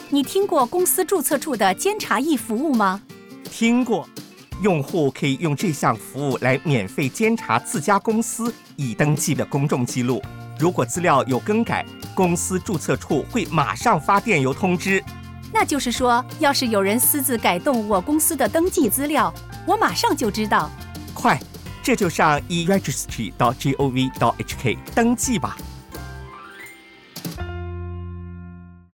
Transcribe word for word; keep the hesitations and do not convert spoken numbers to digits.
你听过公司注册处的监察役服务吗？ 听过，用户可以用这项服务来免费监察自家公司已登记的公众记录。如果资料有更改，公司注册处会马上发电邮通知。 那就是说，要是有人私自改动我公司的登记资料，我马上就知道。 快，这就上 e registry 到 gov 到 hk 登记吧。